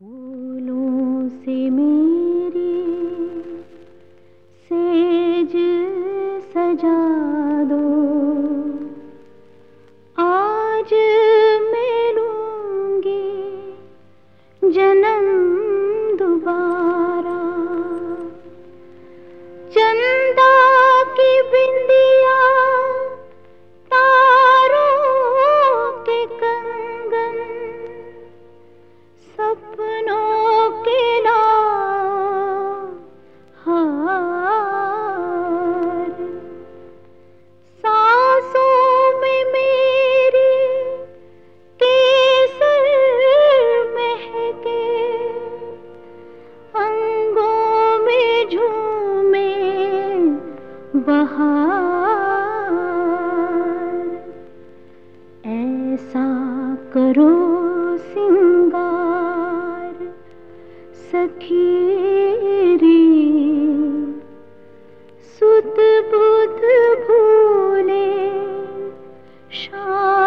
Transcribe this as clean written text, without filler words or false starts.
फूलों से मेरी सेज सजा दो, आज मैं लूंगी जन्म दोबारा। चंदा की बिंदिया, तारों के कंगन, सपनों के हार, सांसों में मेरी केसर महके, अंगों में झूमे बहार। ऐसा करो सिंगार सखी रे, सुध बुध भूले शाम